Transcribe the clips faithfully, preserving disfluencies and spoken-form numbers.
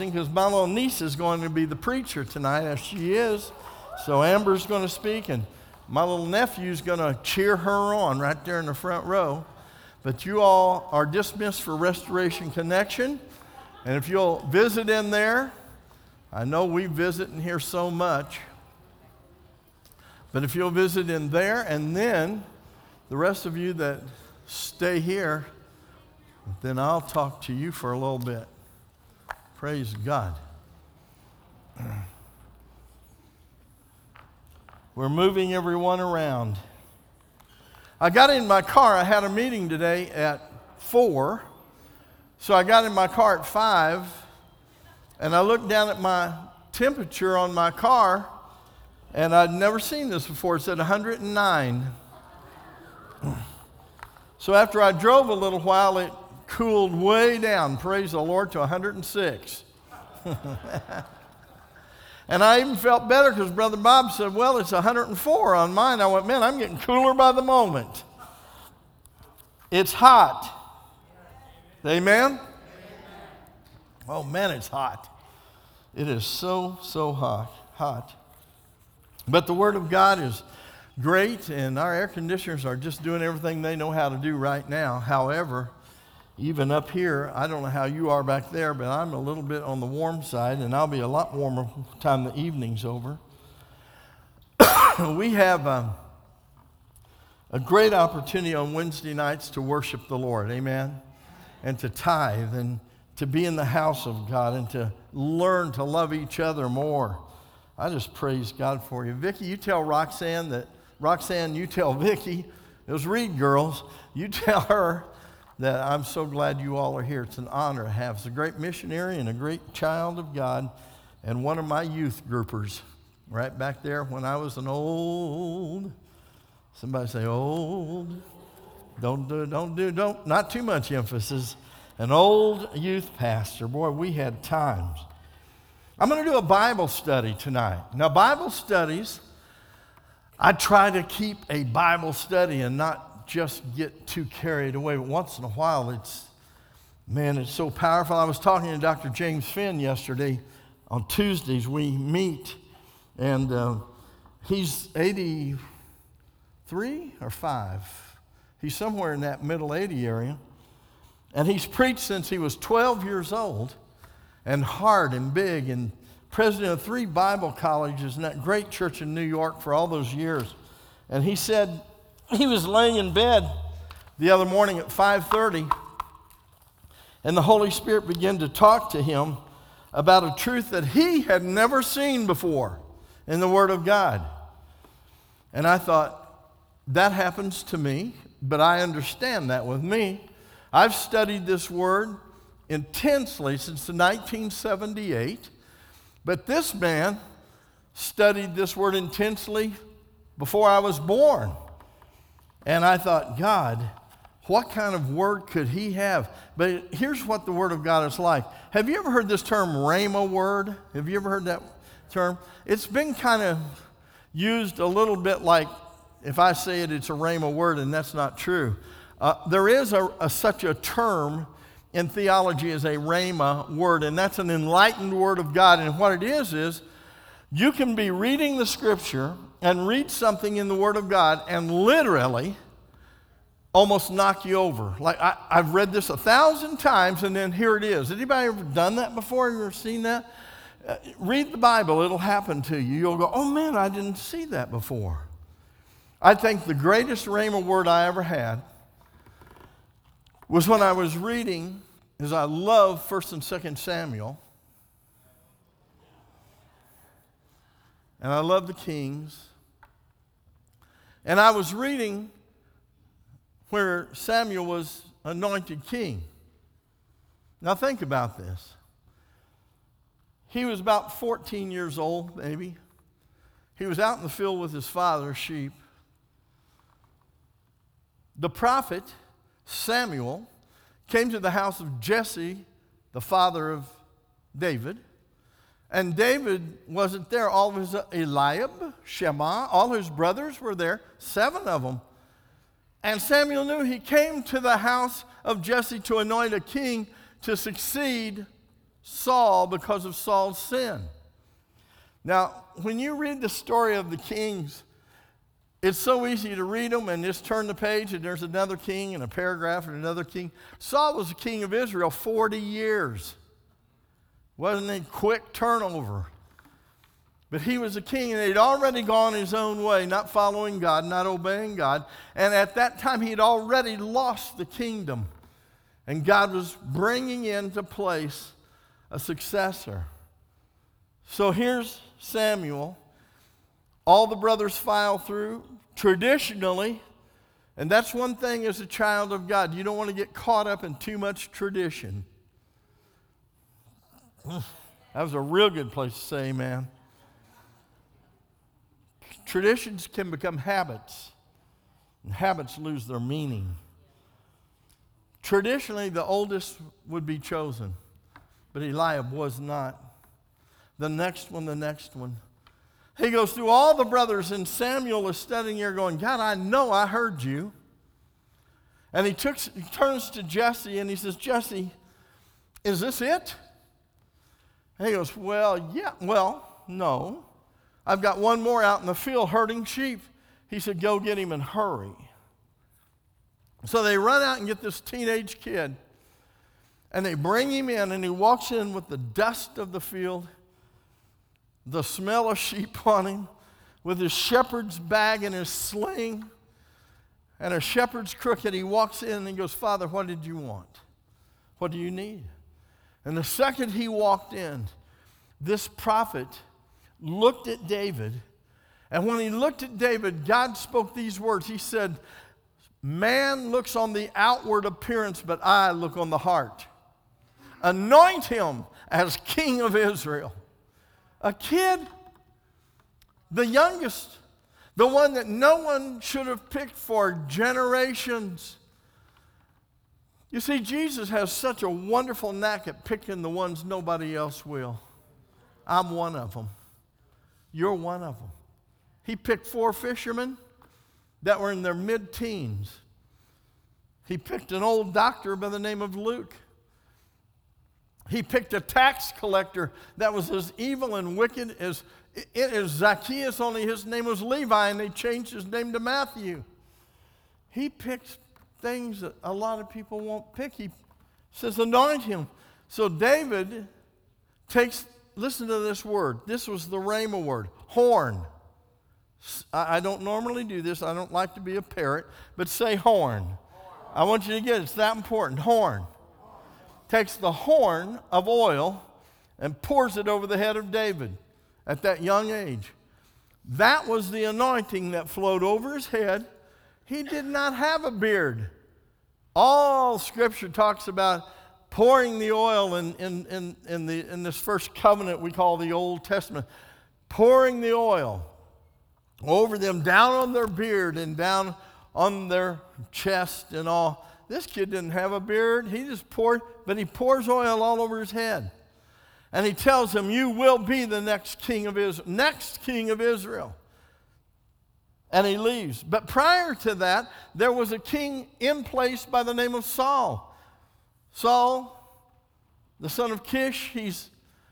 Because my little niece is going to be the preacher tonight, as she is. So Amber's going to speak, and my little nephew's going to cheer her on right there in the front row. But you all are dismissed for Restoration Connection. And if you'll visit in there, I know we visit in here so much. But if you'll visit in there, and then the rest of you that stay here, then I'll talk to you for a little bit. Praise God. We're moving everyone around. I got in my car. I had a meeting today at four. So I got in my car at five, and I looked down at my temperature on my car, and I'd never seen this before. It said one hundred nine. So after I drove a little while, it cooled way down, praise the Lord, to one hundred six. And I even felt better because Brother Bob said, well, it's one hundred four on mine. I went, man, I'm getting cooler by the moment. It's hot. Amen? Amen? Oh, man, it's hot. It is so, so hot. hot. But the Word of God is great, and our air conditioners are just doing everything they know how to do right now. However, even up here, I don't know how you are back there, but I'm a little bit on the warm side, and I'll be a lot warmer by the time the evening's over. We have um, a great opportunity on Wednesday nights to worship the Lord, amen, and to tithe, and to be in the house of God, and to learn to love each other more. I just praise God for you. Vicki, you tell Roxanne that, Roxanne, you tell Vicki, those Reed girls, you tell her that I'm so glad you all are here. It's an honor to have. It's a great missionary and a great child of God, and one of my youth groupers right back there when I was an old, somebody say old, don't do, don't do, don't, not too much emphasis, an old youth pastor. Boy, we had times. I'm going to do a Bible study tonight. Now, Bible studies, I try to keep a Bible study and not just get too carried away. But once in a while, it's, man, it's so powerful. I was talking to Doctor James Finn yesterday. On Tuesdays, we meet, and uh, he's eighty-three or five. He's somewhere in that middle eighty area. And he's preached since he was twelve years old, and hard and big, and president of three Bible colleges in that great church in New York for all those years. And he said, he was laying in bed the other morning at five thirty, and the Holy Spirit began to talk to him about a truth that he had never seen before in the Word of God. And I thought, that happens to me, but I understand that with me. I've studied this Word intensely since nineteen seventy-eight, but this man studied this Word intensely before I was born. And I thought, God, what kind of word could he have? But here's what the Word of God is like. Have you ever heard this term, rhema word? Have you ever heard that term? It's been kind of used a little bit like, if I say it, it's a rhema word, and that's not true. Uh, there is a, a, such a term in theology as a rhema word, and that's an enlightened word of God. And what it is is, you can be reading the Scripture and read something in the Word of God and literally almost knock you over. Like, I, I've read this a thousand times, and then here it is. Anybody ever done that before? Ever seen that? Uh, read the Bible. It'll happen to you. You'll go, oh, man, I didn't see that before. I think the greatest rhema word I ever had was when I was reading, as I love First and Second Samuel, and I love the Kings. And I was reading where Samuel was anointed king. Now think about this. He was about fourteen years old, maybe. He was out in the field with his father's sheep. The prophet Samuel came to the house of Jesse, the father of David. And David wasn't there. All of his, Eliab, Shema, all his brothers were there, seven of them. And Samuel knew he came to the house of Jesse to anoint a king to succeed Saul because of Saul's sin. Now, when you read the story of the kings, it's so easy to read them and just turn the page and there's another king and a paragraph and another king. Saul was the king of Israel forty years. Wasn't a quick turnover. But he was a king, and he'd already gone his own way, not following God, not obeying God. And at that time, he'd already lost the kingdom. And God was bringing into place a successor. So here's Samuel. All the brothers file through. Traditionally, and that's one thing as a child of God, you don't want to get caught up in too much tradition. That was a real good place to say amen. Traditions can become habits, and habits lose their meaning. Traditionally, the oldest would be chosen, but Eliab was not. The next one, the next one. He goes through all the brothers, and Samuel is standing here going, God, I know I heard you. And he, took, he turns to Jesse, and he says, Jesse, is this it? And he goes, well, yeah, well, no. I've got one more out in the field herding sheep. He said, go get him and hurry. So they run out and get this teenage kid, and they bring him in, and he walks in with the dust of the field, the smell of sheep on him, with his shepherd's bag and his sling, and a shepherd's crook, and he walks in and he goes, Father, what did you want? What do you need? And the second he walked in, this prophet looked at David, and when he looked at David, God spoke these words. He said, man looks on the outward appearance, but I look on the heart. Anoint him as king of Israel. A kid, the youngest, the one that no one should have picked for generations. You see, Jesus has such a wonderful knack at picking the ones nobody else will. I'm one of them. You're one of them. He picked four fishermen that were in their mid-teens. He picked an old doctor by the name of Luke. He picked a tax collector that was as evil and wicked as, as Zacchaeus, only his name was Levi, and they changed his name to Matthew. He picked things that a lot of people won't pick. He says, anoint him. So David takes, listen to this word. This was the Rhema word, horn. I don't normally do this. I don't like to be a parrot, but say horn. Horn. I want you to get it. It's that important. Horn. Takes the horn of oil and pours it over the head of David at that young age. That was the anointing that flowed over his head. He did not have a beard. All Scripture talks about pouring the oil in, in, in, in, the, in this first covenant we call the Old Testament. Pouring the oil over them, down on their beard and down on their chest and all. This kid didn't have a beard. He just poured, but he pours oil all over his head. And he tells him, you will be the next king of Israel. Next king of Israel. And he leaves. But prior to that, there was a king in place by the name of Saul. Saul, the son of Kish, he's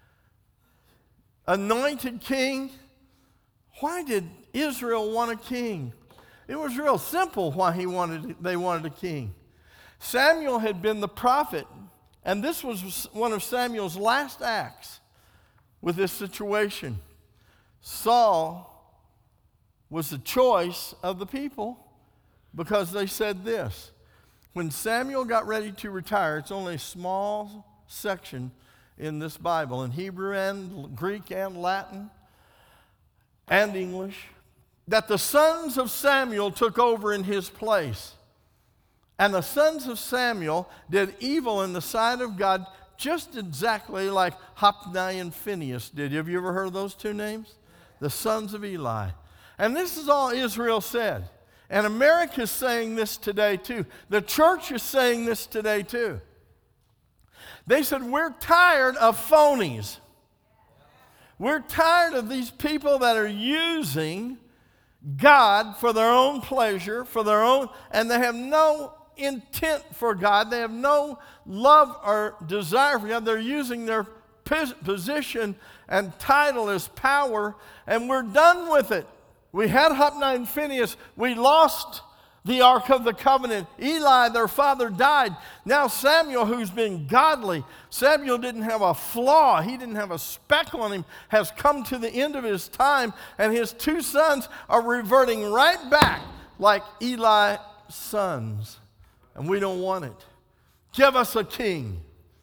anointed king. Why did Israel want a king? It was real simple why he wanted, they wanted a king. Samuel had been the prophet, and this was one of Samuel's last acts with this situation. Saul was the choice of the people because they said this. When Samuel got ready to retire, it's only a small section in this Bible, in Hebrew and Greek and Latin and English, that the sons of Samuel took over in his place. And the sons of Samuel did evil in the sight of God just exactly like Hophni and Phinehas did. Have you ever heard of those two names? The sons of Eli. And this is all Israel said. And America is saying this today too. The church is saying this today too. They said, we're tired of phonies. We're tired of these people that are using God for their own pleasure, for their own, and they have no intent for God. They have no love or desire for God. They're using their pos- position and title is power, and we're done with it. We had Hophni and Phinehas. We lost the Ark of the Covenant. Eli, their father, died. Now Samuel, who's been godly, Samuel didn't have a flaw. He didn't have a speck on him, has come to the end of his time, and his two sons are reverting right back like Eli's sons. And we don't want it. Give us a king.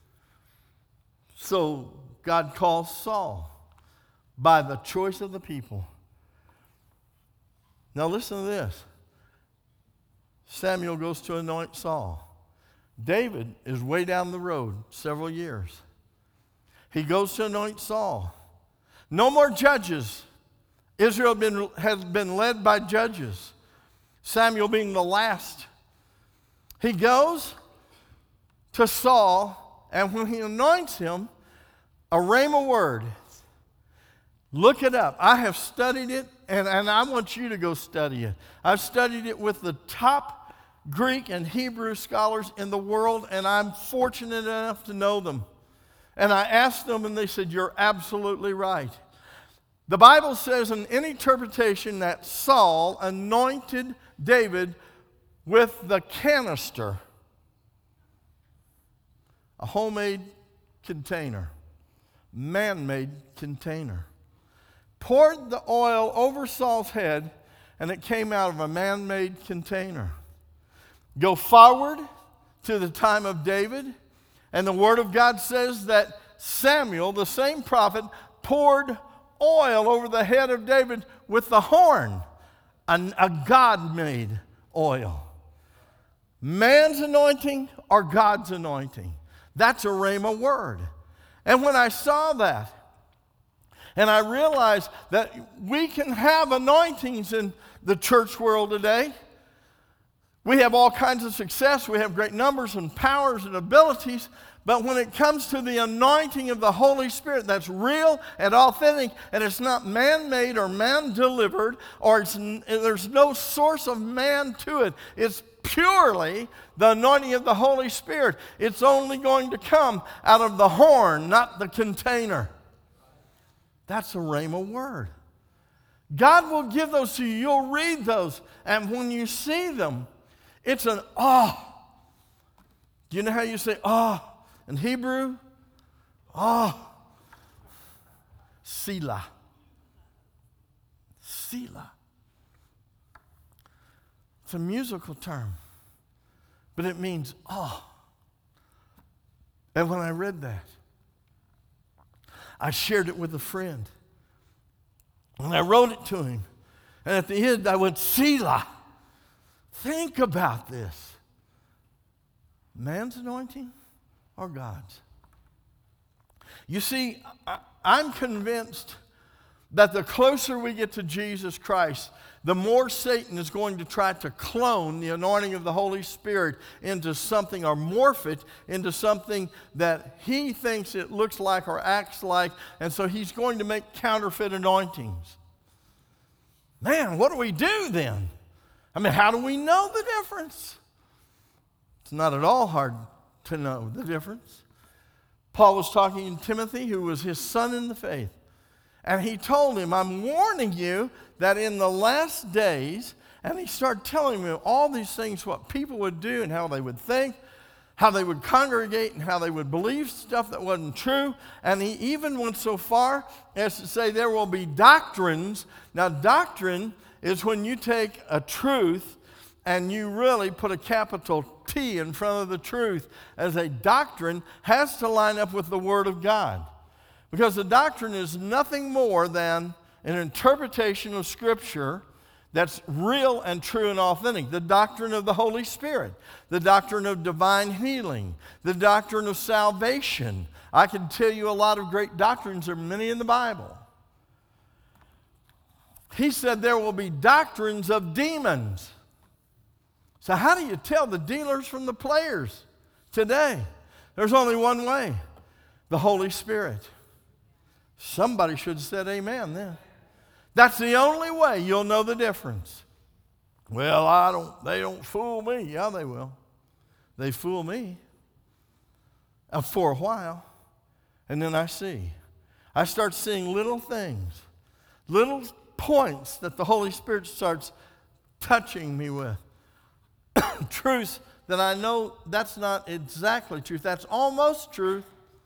So God calls Saul by the choice of the people. Now listen to this. Samuel goes to anoint Saul. David is way down the road several years. He goes to anoint Saul. No more judges. Israel had been, has been led by judges, Samuel being the last. He goes to Saul, and when he anoints him, a rhema word. Look it up. I have studied it, and, and I want you to go study it. I've studied it with the top Greek and Hebrew scholars in the world, and I'm fortunate enough to know them. And I asked them, and they said, you're absolutely right. The Bible says in any interpretation that Saul anointed David with the canister, a homemade container, man-made container. Poured the oil over Saul's head, and it came out of a man-made container. Go forward to the time of David, and the Word of God says that Samuel, the same prophet, poured oil over the head of David with the horn, a, a God-made oil. Man's anointing or God's anointing? That's a rhema word. And when I saw that, and I realized that we can have anointings in the church world today. We have all kinds of success. We have great numbers and powers and abilities. But when it comes to the anointing of the Holy Spirit, that's real and authentic, and it's not man-made or man-delivered, or it's, there's no source of man to it. It's purely the anointing of the Holy Spirit. It's only going to come out of the horn, not the container. That's a rhema word. God will give those to you. You'll read those. And when you see them, it's an awe. Do you know how you say awe in Hebrew? Awe. Selah. Selah. It's a musical term, but it means awe. And when I read that, I shared it with a friend. And I wrote it to him. And at the end, I went, Selah. Think about this. Man's anointing or God's? You see, I, I'm convinced that the closer we get to Jesus Christ, the more Satan is going to try to clone the anointing of the Holy Spirit into something, or morph it into something that he thinks it looks like or acts like, and so he's going to make counterfeit anointings. Man, what do we do then? I mean, how do we know the difference? It's not at all hard to know the difference. Paul was talking to Timothy, who was his son in the faith. And he told him, I'm warning you that in the last days, and he started telling me all these things, what people would do and how they would think, how they would congregate and how they would believe stuff that wasn't true. And he even went so far as to say there will be doctrines. Now, doctrine is when you take a truth and you really put a capital T in front of the truth, as a doctrine has to line up with the Word of God. Because the doctrine is nothing more than an interpretation of Scripture that's real and true and authentic. The doctrine of the Holy Spirit, the doctrine of divine healing, the doctrine of salvation. I can tell you a lot of great doctrines. There are many in the Bible. He said there will be doctrines of demons. So how do you tell the dealers from the players today? There's only one way, the Holy Spirit. Somebody should have said amen then. That's the only way you'll know the difference. Well, I don't, they don't fool me. Yeah, they will. They fool me uh, for a while. And then I see. I start seeing little things, little points that the Holy Spirit starts touching me with. Truths that I know that's not exactly truth. That's almost truth.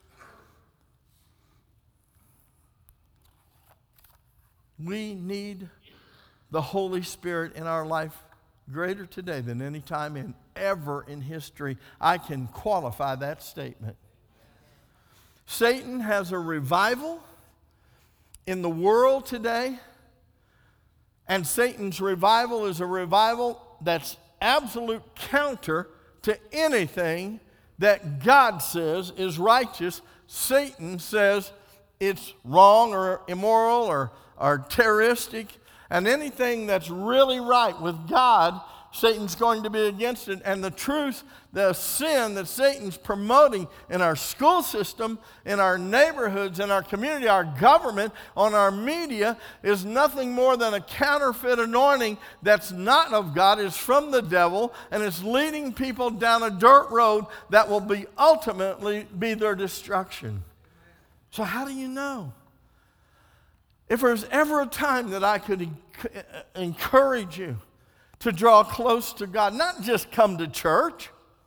We need the Holy Spirit in our life greater today than any time in ever in history. I can qualify that statement. Satan has a revival in the world today, and Satan's revival is a revival that's absolute counter to anything that God says is righteous. Satan says it's wrong or immoral or, or terroristic, and anything that's really right with God, Satan's going to be against it. And the truth, the sin that Satan's promoting in our school system, in our neighborhoods, in our community, our government, on our media, is nothing more than a counterfeit anointing that's not of God, is from the devil, and is leading people down a dirt road that will be ultimately be their destruction. So how do you know? If there's ever a time that I could encourage you to draw close to God, not just come to church,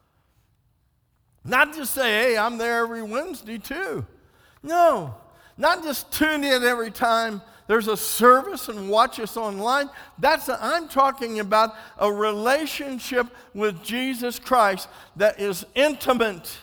not just say, hey, I'm there every Wednesday too. No, not just tune in every time there's a service and watch us online. That's a, I'm talking about a relationship with Jesus Christ that is intimate.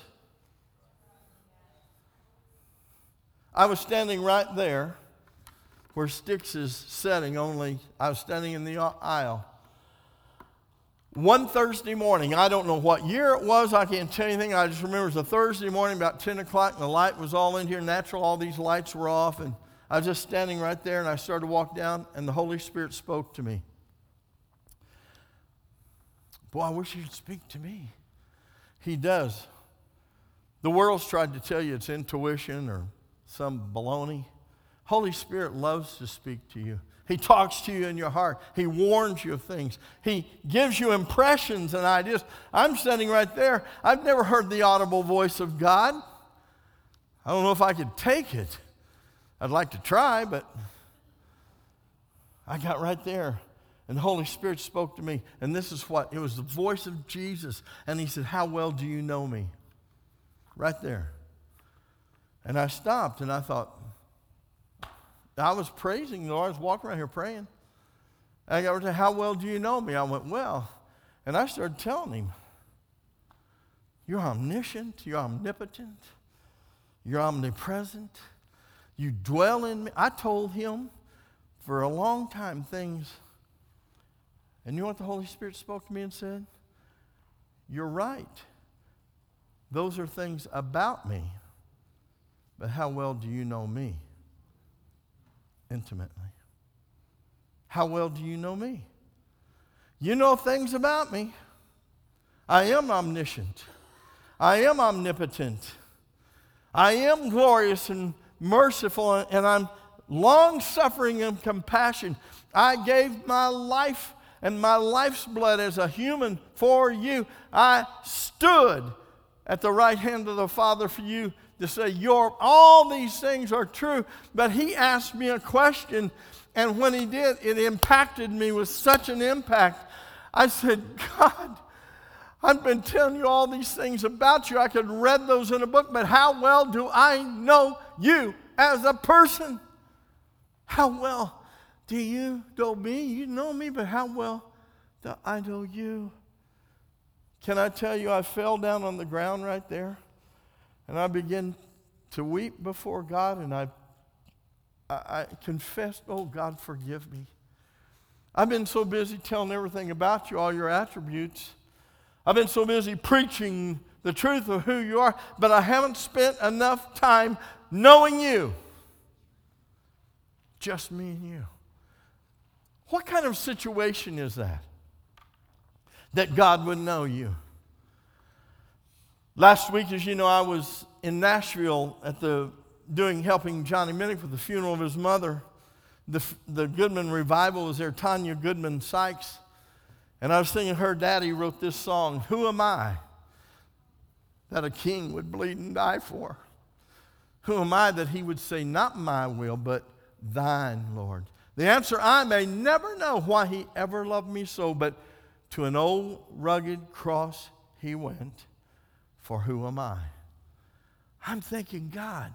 I was standing right there where Sticks is sitting, only I was standing in the aisle. One Thursday morning, I don't know what year it was, I can't tell you anything, I just remember it was a Thursday morning about ten o'clock, and the light was all in here, natural, all these lights were off, and I was just standing right there, and I started to walk down, and the Holy Spirit spoke to me. Boy, I wish he'd speak to me. He does. The world's tried to tell you it's intuition or some baloney. Holy Spirit loves to speak to you. He talks to you in your heart. He warns you of things. He gives you impressions and ideas. I'm standing right there. I've never heard the audible voice of God. I don't know if I could take it. I'd like to try, but I got right there. And the Holy Spirit spoke to me. And this is what, it was the voice of Jesus. And he said, how well do you know me? Right there. And I stopped and I thought, I was praising the Lord. I was walking around here praying. And I got to how well do you know me? I went, well. And I started telling him, you're omniscient, you're omnipotent, you're omnipresent, you dwell in me. I told him for a long time things. And you know what the Holy Spirit spoke to me and said? You're right. Those are things about me. But how well do you know me? Intimately. How well do you know me? You know things about me. I am omniscient. I am omnipotent. I am glorious and merciful, and I'm long-suffering and compassion. I gave my life and my life's blood as a human for you. I stood at the right hand of the Father for you to say, Your, all these things are true. But he asked me a question, and when he did, it impacted me with such an impact. I said, God, I've been telling you all these things about you. I could read those in a book, but how well do I know you as a person? How well do you know me? You know me, but how well do I know you? Can I tell you, I fell down on the ground right there. And I began to weep before God, and I, I, I confessed, oh, God, forgive me. I've been so busy telling everything about you, all your attributes. I've been so busy preaching the truth of who you are, but I haven't spent enough time knowing you. Just me and you. What kind of situation is that? That God would know you. Last week, as you know, I was in Nashville at the doing helping Johnny Minnick with the funeral of his mother. The, the Goodman revival was there, Tanya Goodman Sykes. And I was thinking her daddy wrote this song, Who Am I That a King Would Bleed and Die For? Who am I that he would say, not my will, but thine, Lord? The answer, I may never know why he ever loved me so, but to an old rugged cross he went. For who am I? I'm thinking, God,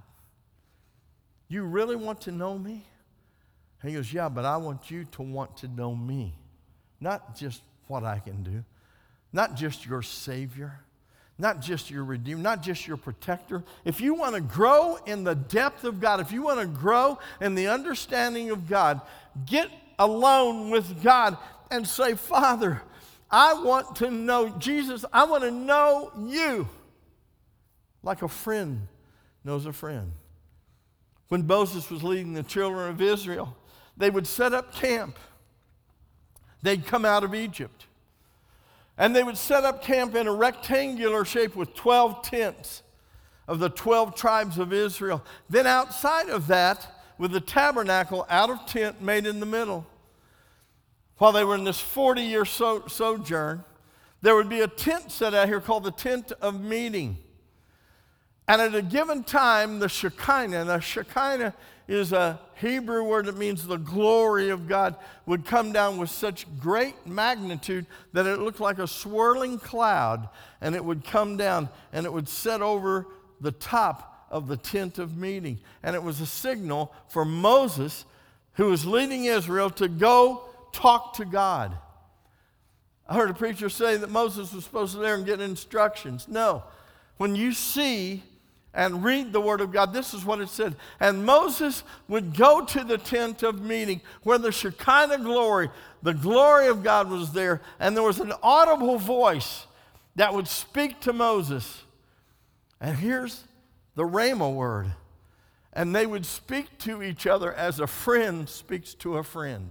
you really want to know me? And he goes, yeah, but I want you to want to know me. Not just what I can do. Not just your Savior. Not just your Redeemer. Not just your protector. If you want to grow in the depth of God, if you want to grow in the understanding of God, get alone with God and say, Father, I want to know Jesus. I want to know you like a friend knows a friend. When Moses was leading the children of Israel, they would set up camp. They'd come out of Egypt. And they would set up camp in a rectangular shape with twelve tents of the twelve tribes of Israel. Then outside of that, with the tabernacle out of tent made in the middle. While they were in this forty-year so- sojourn, there would be a tent set out here called the tent of meeting. And at a given time, the Shekinah, the Shekinah is a Hebrew word that means the glory of God, would come down with such great magnitude that it looked like a swirling cloud, and it would come down and it would set over the top of the tent of meeting. And it was a signal for Moses, who was leading Israel, to go talk to God. I heard a preacher say that Moses was supposed to there and get instructions. No. When you see and read the Word of God, this is what it said. And Moses would go to the tent of meeting where the Shekinah glory, the glory of God was there, and there was an audible voice that would speak to Moses. And here's the Rhema word. And they would speak to each other as a friend speaks to a friend.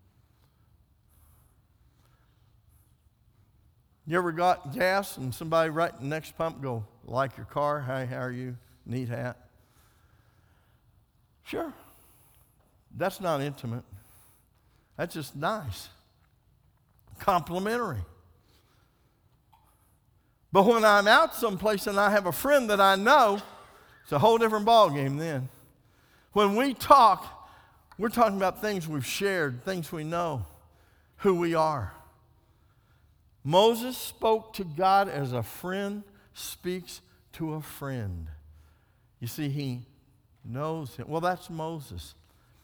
You ever got gas and somebody right in the next pump go, like your car? Hi, how are you? Neat hat. Sure. That's not intimate. That's just nice. Complimentary. But when I'm out someplace and I have a friend that I know, it's a whole different ballgame then. When we talk, we're talking about things we've shared, things we know, who we are. Moses spoke to God as a friend speaks to a friend. You see, he knows him. Well, that's Moses.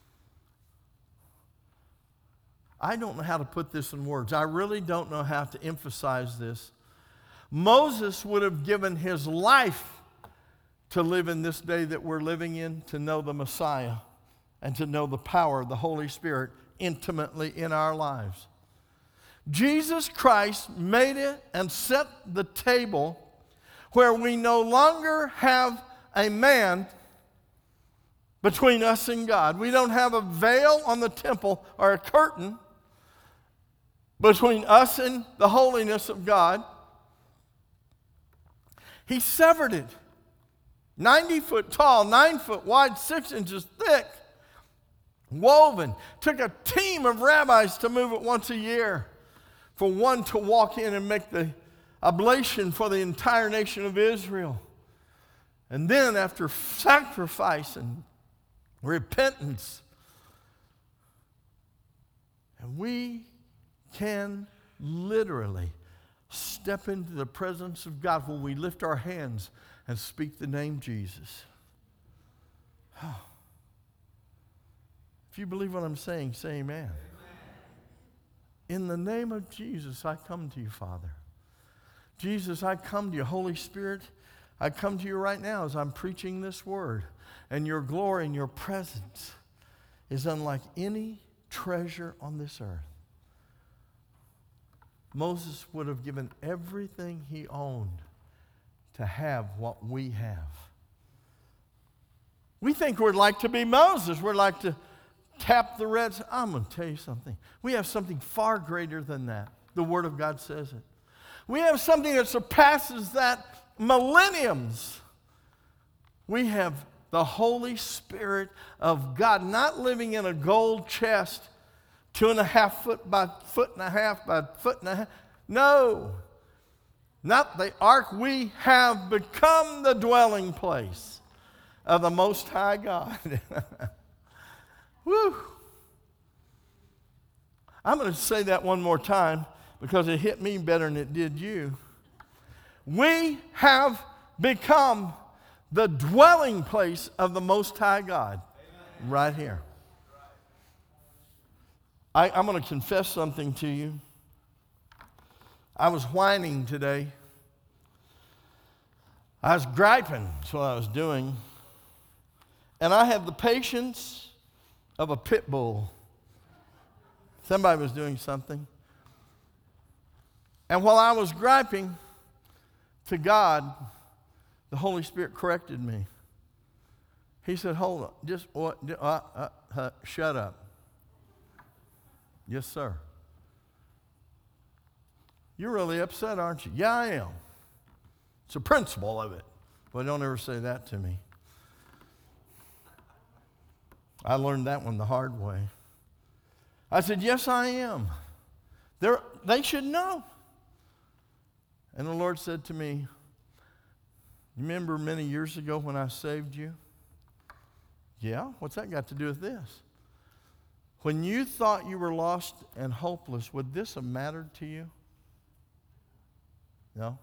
I don't know how to put this in words. I really don't know how to emphasize this. Moses would have given his life to live in this day that we're living in, to know the Messiah and to know the power of the Holy Spirit intimately in our lives. Jesus Christ made it and set the table where we no longer have a man between us and God. We don't have a veil on the temple or a curtain between us and the holiness of God. He severed it. ninety foot tall, nine foot wide, six inches thick, woven. Took a team of rabbis to move it once a year. For one to walk in and make the oblation for the entire nation of Israel. And then after sacrifice and repentance, and we can literally step into the presence of God when we lift our hands and speak the name Jesus. If you believe what I'm saying, say amen. In the name of Jesus, I come to you, Father. Jesus, I come to you. Holy Spirit, I come to you right now as I'm preaching this word. And your glory and your presence is unlike any treasure on this earth. Moses would have given everything he owned to have what we have. We think we're like to be Moses. We're like to tap the Red Sea. I'm going to tell you something. We have something far greater than that. The Word of God says it. We have something that surpasses that millenniums. We have the Holy Spirit of God, not living in a gold chest, two and a half foot by foot and a half by foot and a half. No, not the ark. We have become the dwelling place of the Most High God. Woo! I'm going to say that one more time because it hit me better than it did you. We have become the dwelling place of the Most High God. Amen. Right here. I, I'm going to confess something to you. I was whining today. I was griping, that's what I was doing. And I had the patience of a pit bull. Somebody was doing something. And while I was griping to God, the Holy Spirit corrected me. He said, hold on, just what, uh, uh, uh, shut up. Yes, sir. You're really upset, aren't you? Yeah, I am. It's a principle of it. But don't ever say that to me. I learned that one the hard way. I said, yes, I am. They're, they should know. And the Lord said to me, you remember many years ago when I saved you? Yeah, what's that got to do with this? When you thought you were lost and hopeless, would this have mattered to you? No?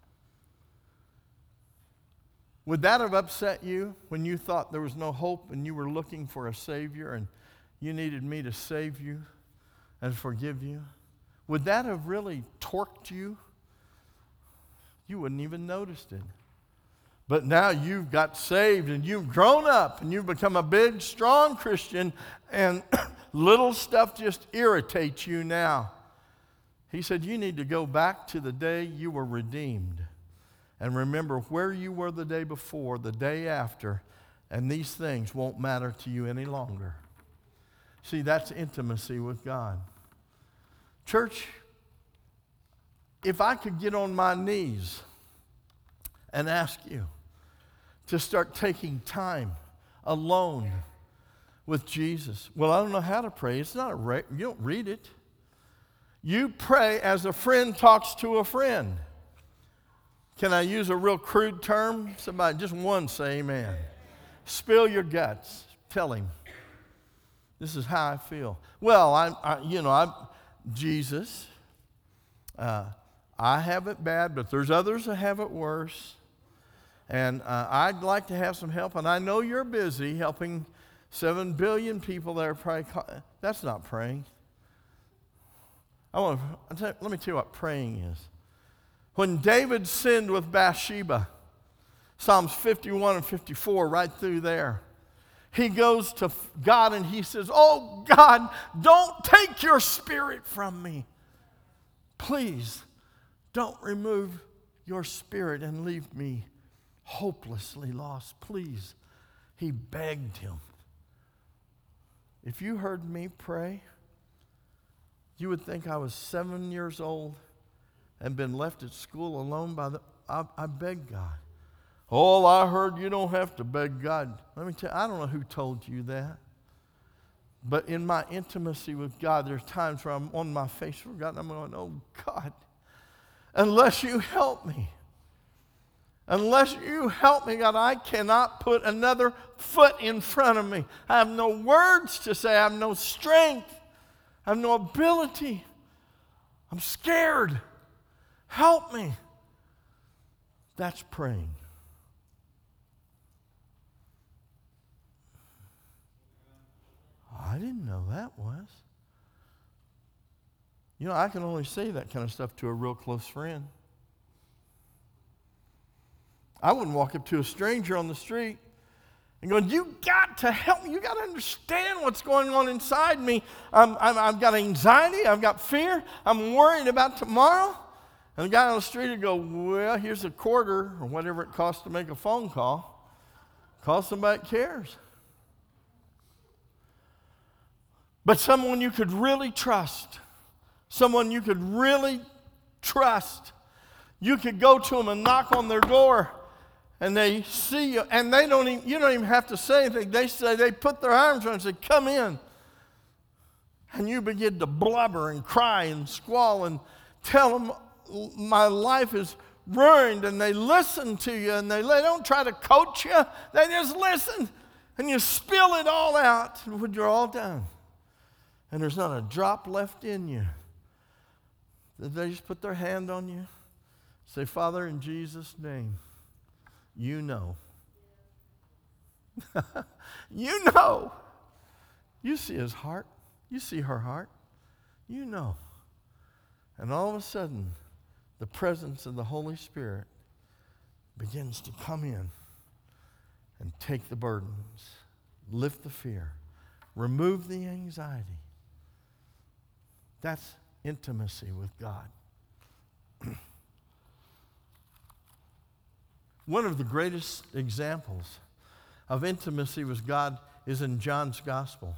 Would that have upset you when you thought there was no hope and you were looking for a Savior and you needed me to save you and forgive you? Would that have really torqued you? You wouldn't even noticed it. But now you've got saved and you've grown up and you've become a big, strong Christian, and little stuff just irritates you now. He said, you need to go back to the day you were redeemed and remember where you were the day before, the day after, and these things won't matter to you any longer. See, that's intimacy with God. Church, if I could get on my knees and ask you to start taking time alone with Jesus. Well, I don't know how to pray. It's not a re- you don't read it. You pray as a friend talks to a friend. Can I use a real crude term? Somebody, just one, say amen. Spill your guts. Tell him. This is how I feel. Well, I, I you know, I'm Jesus. Uh, I have it bad, but there's others that have it worse. And uh, I'd like to have some help. And I know you're busy helping seven billion people that are probably. Call- That's not praying. I want to, let me tell you what praying is. When David sinned with Bathsheba, Psalms fifty-one and fifty-four, right through there, he goes to God and he says, oh God, don't take your spirit from me. Please don't remove your spirit and leave me hopelessly lost. Please. He begged him. If you heard me pray, you would think I was seven years old and been left at school alone by the, I, I begged God. Oh, I heard you don't have to beg God. Let me tell you, I don't know who told you that. But in my intimacy with God, there's times where I'm on my face for God and I'm going, oh God, unless you help me, unless you help me, God, I cannot put another foot in front of me. I have no words to say. I have no strength. I have no ability. I'm scared. Help me. That's praying. I didn't know that was. You know, I can only say that kind of stuff to a real close friend. I wouldn't walk up to a stranger on the street and go, you got to help me. You got to understand what's going on inside me. I'm, I'm, I've got anxiety. I've got fear. I'm worried about tomorrow. And the guy on the street would go, well, here's a quarter or whatever it costs to make a phone call. Call somebody that cares. But someone you could really trust, someone you could really trust, you could go to them and knock on their door and they see you, and they don't even, you don't even have to say anything. They say, they put their arms around you and say, come in. And you begin to blubber and cry and squall and tell them, my life is ruined, and they listen to you, and they, they don't try to coach you. They just listen, and you spill it all out when you're all done. And there's not a drop left in you. They just put their hand on you. Say, Father, in Jesus' name, you know. You know. You see his heart. You see her heart. You know. And all of a sudden, the presence of the Holy Spirit begins to come in and take the burdens, lift the fear, remove the anxiety. That's intimacy with God. One of the greatest examples of intimacy with God is in John's Gospel.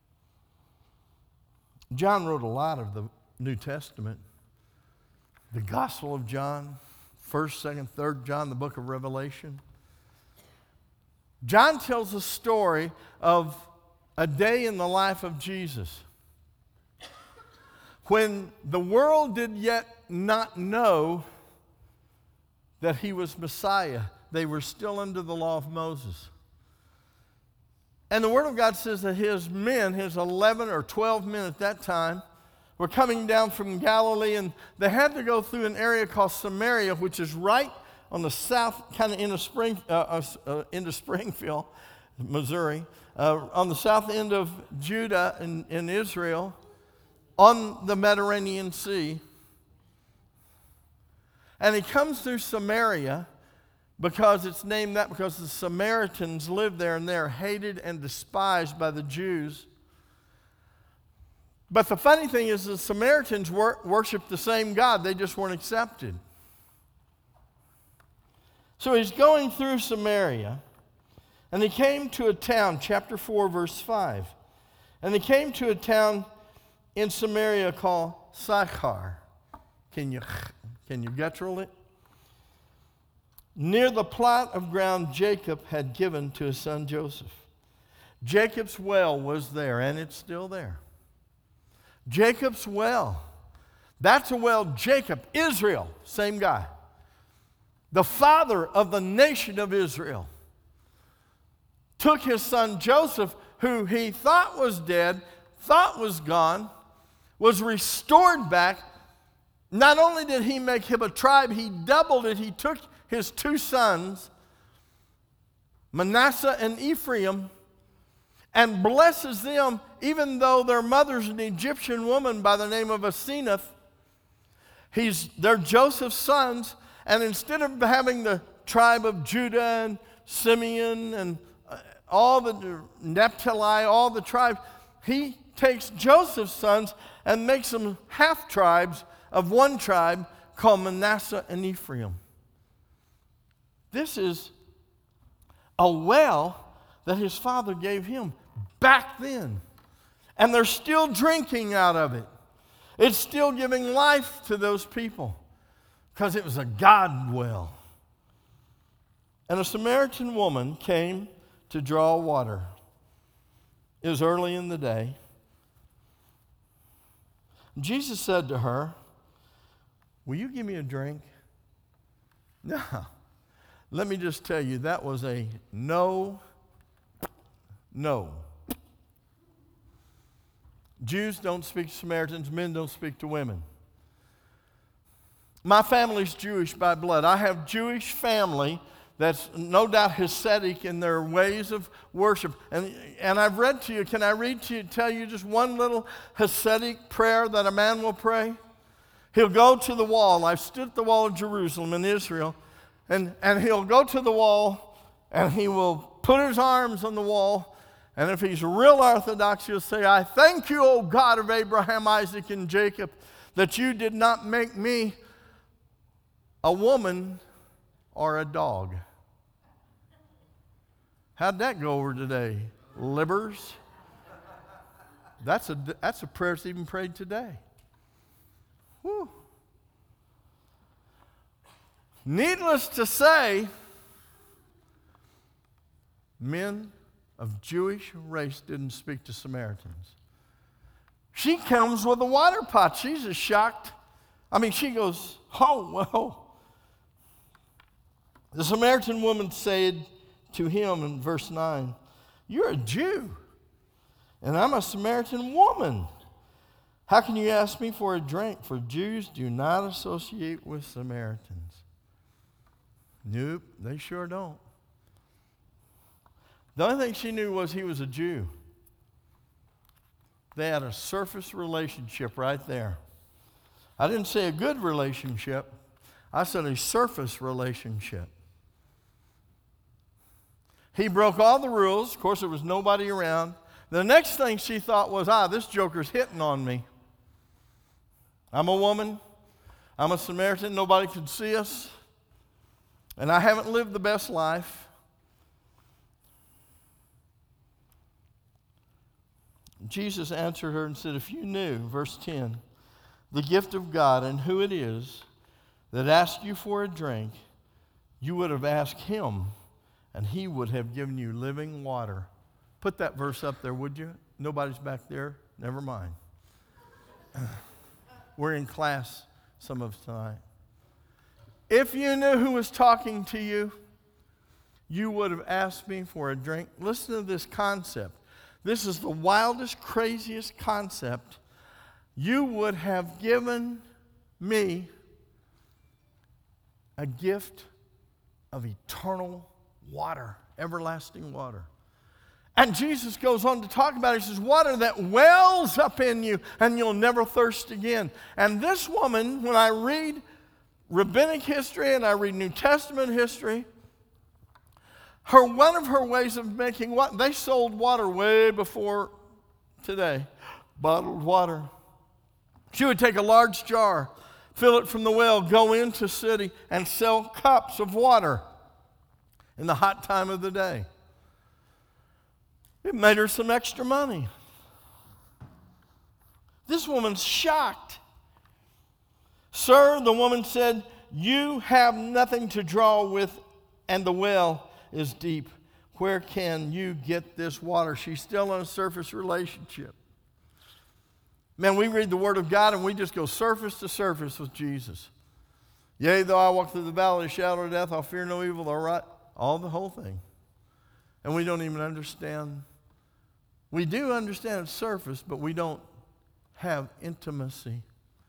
John wrote a lot of the New Testament. The Gospel of John, first, second, third John, the book of Revelation. John tells a story of a day in the life of Jesus when the world did yet not know that he was Messiah. They were still under the law of Moses. And the Word of God says that his men, his eleven or twelve men at that time, were coming down from Galilee, and they had to go through an area called Samaria, which is right on the south, kind of into, Spring, uh, uh, into Springfield, Missouri, uh, on the south end of Judah in, in Israel, on the Mediterranean Sea. And he comes through Samaria because it's named that because the Samaritans lived there, and they're hated and despised by the Jews. But the funny thing is the Samaritans wor- worshiped the same God. They just weren't accepted. So he's going through Samaria, and he came to a town, chapter four, verse five. And he came to a town in Samaria called Sychar. Can you, can you guttural it? Near the plot of ground Jacob had given to his son Joseph. Jacob's well was there, and it's still there. Jacob's well. That's a well, Jacob, Israel, same guy. The father of the nation of Israel took his son Joseph, who he thought was dead, thought was gone, was restored back. Not only did he make him a tribe, he doubled it. He took his two sons, Manasseh and Ephraim, and blesses them, even though their mother's an Egyptian woman by the name of Asenath. He's, they're Joseph's sons, and instead of having the tribe of Judah and Simeon and all the Naphtali, all the tribes, he takes Joseph's sons and makes them half tribes of one tribe called Manasseh and Ephraim. This is a well that his father gave him back then. And they're still drinking out of it. It's still giving life to those people because it was a God well. And a Samaritan woman came to draw water. It was early in the day. Jesus said to her, "Will you give me a drink?" No. Let me just tell you, that was a no, no. Jews don't speak to Samaritans. Men don't speak to women. My family's Jewish by blood. I have Jewish family that's no doubt Hasidic in their ways of worship. And, and I've read to you, can I read to you, tell you just one little Hasidic prayer that a man will pray? He'll go to the wall. I've stood at the wall of Jerusalem in Israel. And, and he'll go to the wall, and he will put his arms on the wall. And if he's real Orthodox, he'll say, "I thank you, O God of Abraham, Isaac, and Jacob, that you did not make me a woman or a dog." How'd that go over today? Libbers? That's a, that's a prayer that's even prayed today. Whew. Needless to say, men of Jewish race didn't speak to Samaritans. She comes with a water pot. She's as shocked. I mean, she goes, "Oh, well, The Samaritan woman said to him in verse nine, "You're a Jew, and I'm a Samaritan woman. How can you ask me for a drink? For Jews do not associate with Samaritans." Nope, they sure don't. The only thing she knew was he was a Jew. They had a surface relationship right there. I didn't say a good relationship. I said a surface relationship. He broke all the rules. Of course, there was nobody around. The next thing she thought was, ah, this joker's hitting on me. I'm a woman. I'm a Samaritan. Nobody can see us. And I haven't lived the best life. Jesus answered her and said, if you knew, verse ten, the gift of God and who it is that asked you for a drink, you would have asked him, and he would have given you living water. Put that verse up there, would you? Nobody's back there. Never mind. We're in class, some of us tonight. If you knew who was talking to you, you would have asked me for a drink. Listen to this concept. This is the wildest, craziest concept. You would have given me a gift of eternal water, everlasting water. And Jesus goes on to talk about it. He says, water that wells up in you and you'll never thirst again. And this woman, when I read rabbinic history and I read New Testament history, her one of her ways of making what they sold water way before today, bottled water. She would take a large jar, fill it from the well, go into the city and sell cups of water in the hot time of the day. It made her some extra money. This woman's shocked. Sir, the woman said, you have nothing to draw with, and the well is deep. Where can you get this water? She's still in a surface relationship. Man, we read the Word of God and we just go surface to surface with Jesus. Yea, though I walk through the valley of the shadow of death, I'll fear no evil, all right, all the whole thing. And we don't even understand. We do understand its surface, but we don't have intimacy.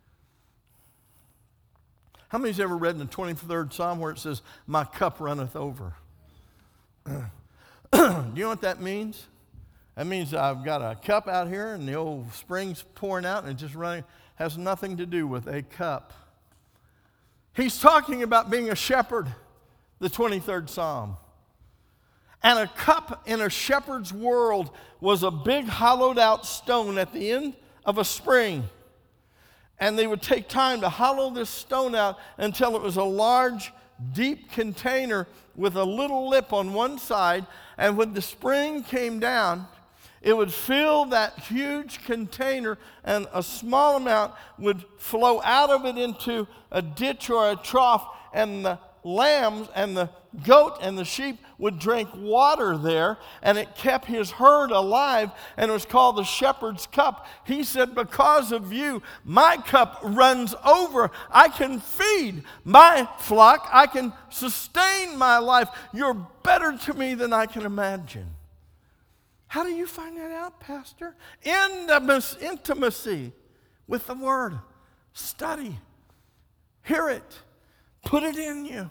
How many's ever read in the twenty-third Psalm where it says, my cup runneth over? Do you know what that means? That means I've got a cup out here and the old spring's pouring out and it just running. Has nothing to do with a cup. He's talking about being a shepherd, the twenty-third Psalm. And a cup in a shepherd's world was a big hollowed out stone at the end of a spring. And they would take time to hollow this stone out until it was a large, deep container with a little lip on one side. And when the spring came down, it would fill that huge container and a small amount would flow out of it into a ditch or a trough, and the lambs and the goat and the sheep would drink water there, and it kept his herd alive, and it was called the shepherd's cup. He said, because of you, my cup runs over. I can feed my flock. I can sustain my life. You're better to me than I can imagine. How do you find that out, Pastor? Intimacy with the Word. Study. Hear it. Put it in you.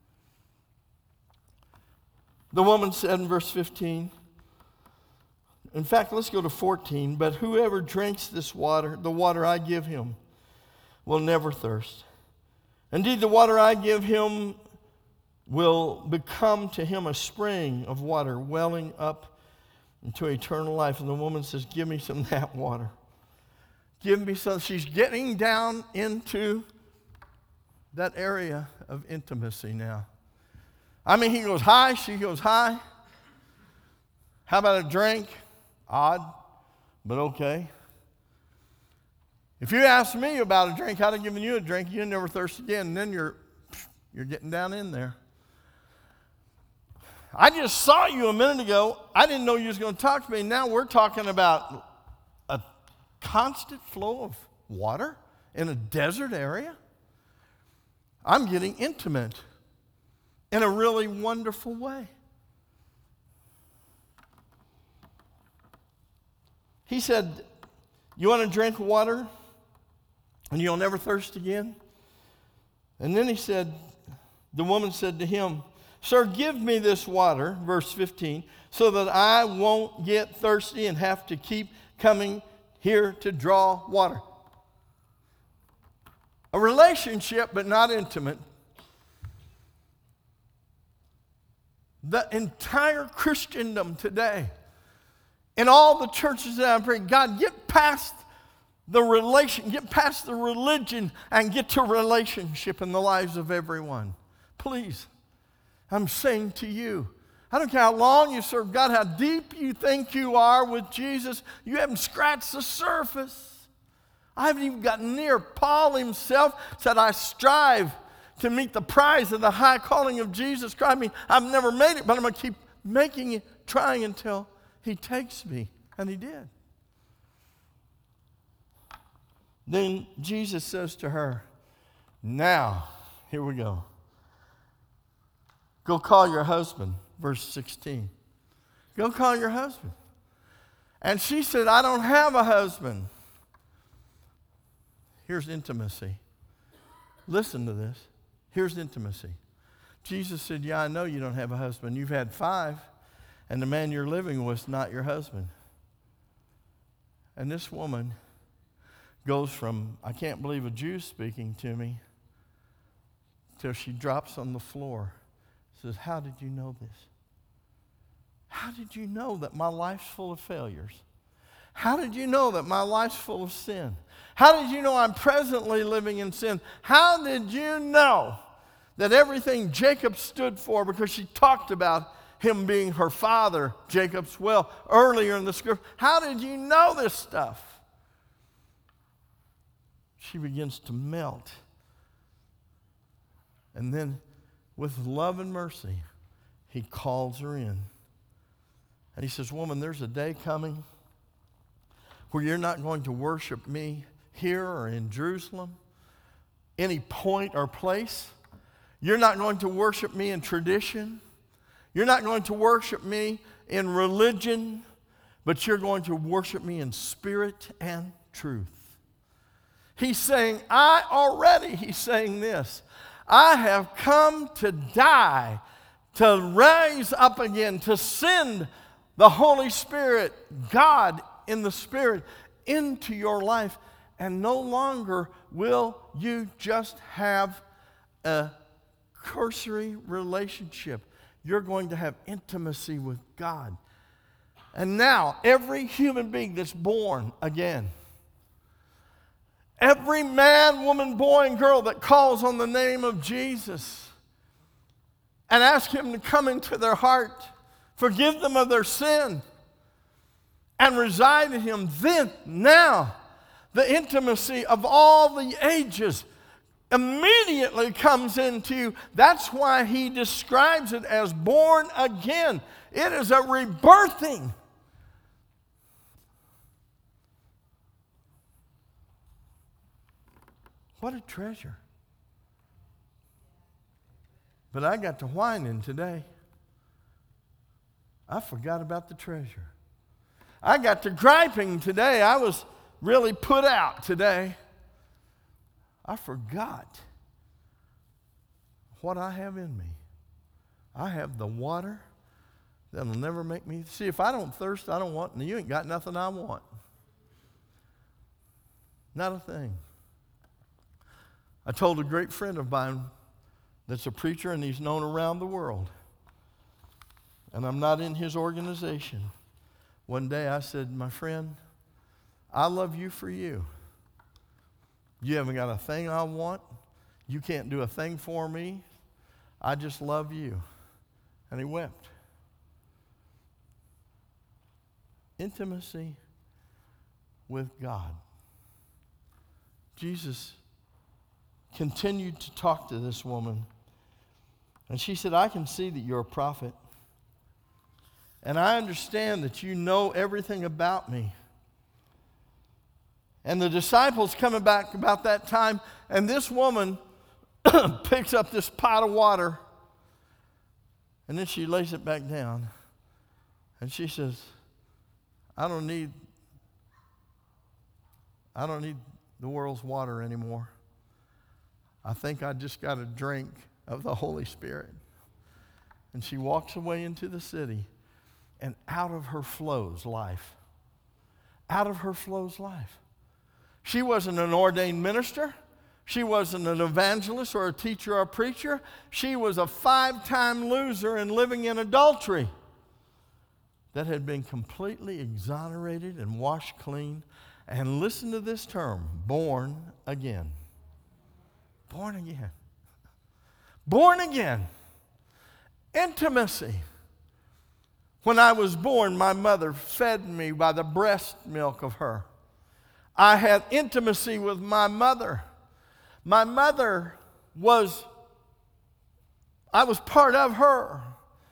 The woman said in verse fifteen, in fact, let's go to fourteen, but whoever drinks this water, the water I give him, will never thirst. Indeed, the water I give him will become to him a spring of water welling up into eternal life. And the woman says, give me some of that water. Give me some. She's getting down into that area of intimacy now. I mean, he goes high, she goes high. How about a drink? Odd, but okay. If you ask me about a drink, I'd have given you a drink, you'd never thirst again, and then you're, you're getting down in there. I just saw you a minute ago. I didn't know you was going to talk to me. Now we're talking about a constant flow of water in a desert area. I'm getting intimate. in a really wonderful way. He said, you want to drink water and you'll never thirst again? And then he said, the woman said to him, sir, give me this water, verse fifteen, so that I won't get thirsty and have to keep coming here to draw water. A relationship, but not intimate. The entire Christendom today, in all the churches that I'm praying, God, get past the relation, get past the religion and get to relationship in the lives of everyone. Please, I'm saying to you, I don't care how long you serve God, how deep you think you are with Jesus, you haven't scratched the surface. I haven't even gotten near. Paul himself said, I strive to meet the prize of the high calling of Jesus Christ. I mean, I've never made it, but I'm going to keep making it, trying until he takes me. And he did. Then Jesus says to her, now, here we go. Go call your husband, verse sixteen. Go call your husband. And she said, I don't have a husband. Here's intimacy. Listen to this. Here's intimacy. Jesus said, yeah, I know you don't have a husband. You've had five, and the man you're living with is not your husband. And this woman goes from, I can't believe a Jew speaking to me, till she drops on the floor. Says, how did you know this? How did you know that my life's full of failures? How did you know that my life's full of sin? How did you know I'm presently living in sin? How did you know that everything Jacob stood for, because she talked about him being her father, Jacob's well, earlier in the scripture. How did you know this stuff? She begins to melt. And then, with love and mercy, he calls her in. And he says, woman, there's a day coming where you're not going to worship me here or in Jerusalem, any point or place. You're not going to worship me in tradition. You're not going to worship me in religion, but you're going to worship me in spirit and truth. He's saying, I already, he's saying this, I have come to die, to rise up again, to send the Holy Spirit, God in the Spirit, into your life. And no longer will you just have a cursory relationship. You're going to have intimacy with God. And now, every human being that's born again, every man, woman, boy, and girl that calls on the name of Jesus and asks him to come into their heart, forgive them of their sin, and reside in him, then, now, the intimacy of all the ages immediately comes into you. That's why he describes it as born again. It is a rebirthing. What a treasure. But I got to whining today. I forgot about the treasure. I got to griping today. I was really put out today. I forgot what I have in me. I have the water that'll never make me. See, if I don't thirst, I don't want, and you ain't got nothing I want. Not a thing. I told a great friend of mine that's a preacher and he's known around the world, and I'm not in his organization. One day I said, my friend, I love you for you. You haven't got a thing I want. You can't do a thing for me. I just love you. And he wept. Intimacy with God. Jesus continued to talk to this woman. And she said, I can see that you're a prophet. And I understand that you know everything about me. And the disciples coming back about that time, and this woman picks up this pot of water And then she lays it back down. And she says, I don't need, I don't need the world's water anymore. I think I just got a drink of the Holy Spirit. And she walks away into the city, and out of her flows life. Out of her flows life. She wasn't an ordained minister. She wasn't an evangelist or a teacher or a preacher. She was a five-time loser and living in adultery that had been completely exonerated and washed clean. And listen to this term, born again. Born again. Born again. Intimacy. When I was born, my mother fed me by the breast milk of her. I had intimacy with my mother. My mother was, I was part of her.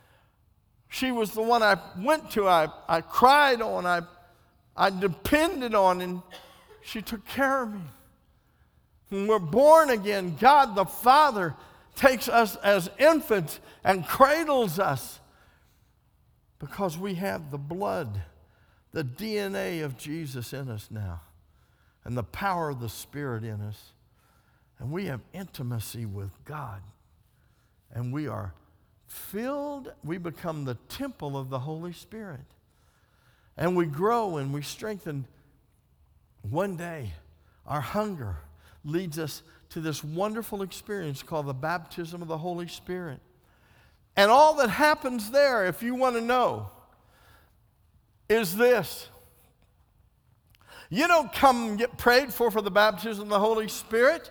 She was the one I went to, I, I cried on, I, I depended on, and she took care of me. When we're born again, God the Father takes us as infants and cradles us because we have the blood, the D N A of Jesus in us now, and the power of the Spirit in us. And we have intimacy with God. And we are filled, we become the temple of the Holy Spirit. And we grow and we strengthen. One day, our hunger leads us to this wonderful experience called the baptism of the Holy Spirit. And all that happens there, if you want to know, is this. You don't come and get prayed for for the baptism of the Holy Spirit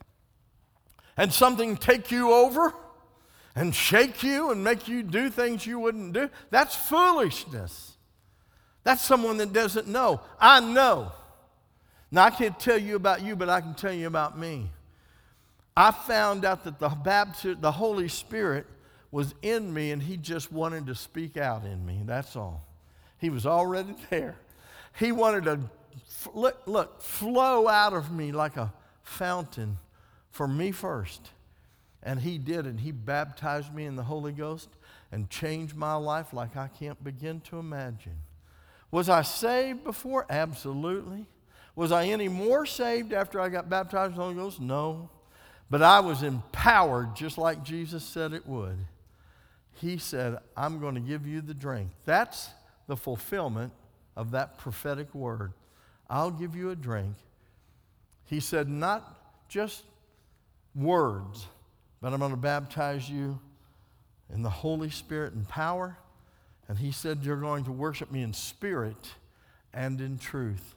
and something take you over and shake you and make you do things you wouldn't do. That's foolishness. That's someone that doesn't know. I know. Now, I can't tell you about you, but I can tell you about me. I found out that the baptism, the Holy Spirit was in me, and he just wanted to speak out in me. That's all. He was already there. He wanted to, look, look, flow out of me like a fountain for me first. And he did, and he baptized me in the Holy Ghost and changed my life like I can't begin to imagine. Was I saved before? Absolutely. Was I any more saved after I got baptized in the Holy Ghost? No. But I was empowered just like Jesus said it would. He said, I'm going to give you the drink. That's the fulfillment of that prophetic word. I'll give you a drink. He said, not just words, but I'm going to baptize you in the Holy Spirit and power. And he said, you're going to worship me in spirit and in truth.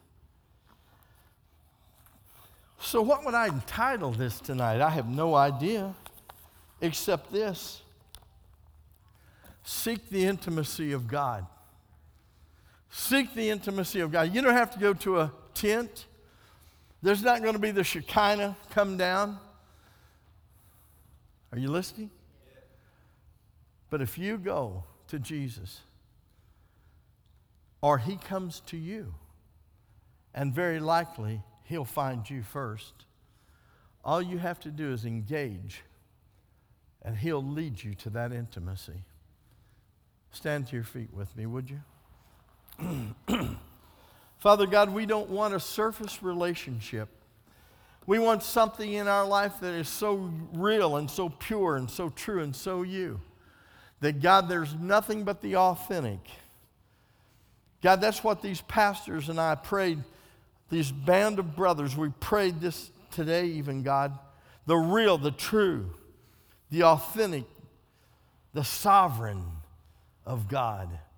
So what would I entitle this tonight? I have no idea, except this. Seek the intimacy of God. Seek the intimacy of God. You don't have to go to a tent. There's not going to be the Shekinah come down. Are you listening? But if you go to Jesus, or he comes to you, and very likely he'll find you first, all you have to do is engage, and he'll lead you to that intimacy. Stand to your feet with me, would you? Father God, we don't want a surface relationship. We want something in our life that is so real and so pure and so true and so you. That, God, there's nothing but the authentic. God, that's what these pastors and I prayed, these band of brothers, we prayed this today even, God. The real, the true, the authentic, the sovereign of God.